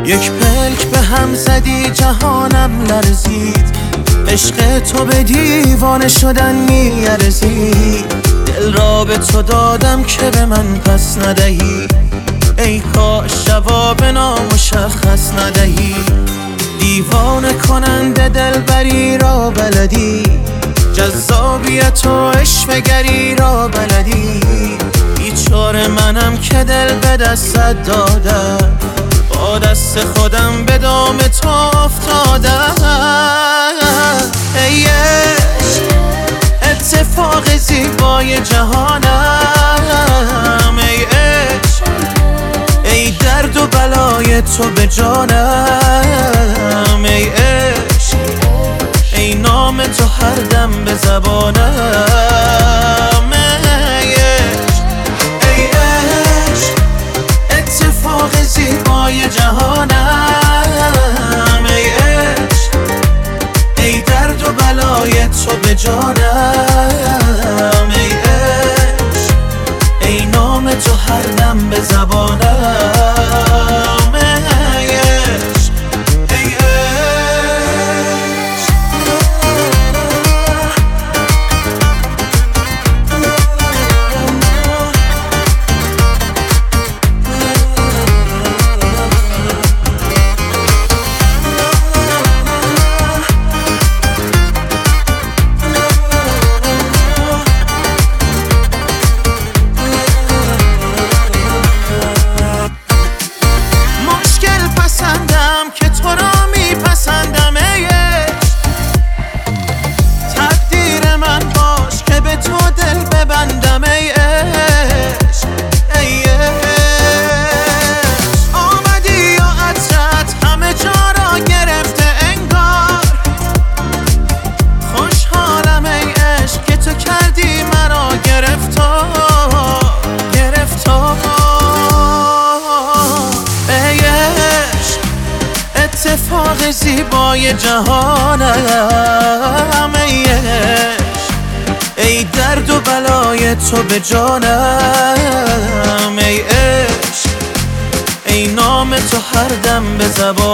یک پلک به هم زدی جهانم لرزید، عشق تو به دیوانه شدن میارزید. دل را به تو دادم که به من پس ندهی، ای کاش جواب نامشخص ندهی. دیوانه کننده دلبری را بلدی، جذابیت و عشوه‌گری را بلدی. بیچاره منم که دل به دستت دادم، با دست خودم به دام تو افتادم. ای عشق اتفاق زیبای جهانم، ای عشق ای درد و بلای تو به جانم، ای عشق ای نام تو هر دم به زبانم. ای عشق ای عشق اتفاق زیبای جهانم، ای عشق ای درد و بلای تو به جانم، ای عشق ای نام تو هر دم به زبانم. ای عشق ای که تو را میپسندم، ای عشق تقدیر من باش که به تو دل ببندم، ای عشق ای عشق آمدی و عطرت همه جا را گرفته انگار. خوشحالم ای عشق که تو کردی مرا گرفتار، گرفتار. ای عشق اتفاق زیبای جهانم، ای عشق ای درد و بلای تو به جانم، ای عشق ای نام تو هر دم به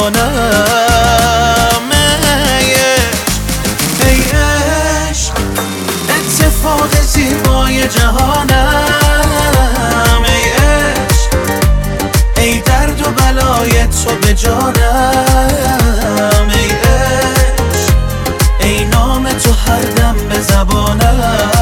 زبانم. ای عشق ای عشق اتفاق زیبای جهانم، ای عشق ای درد و بلای تو به جانم، ای عشق ای نام تو هر دم به زبانم.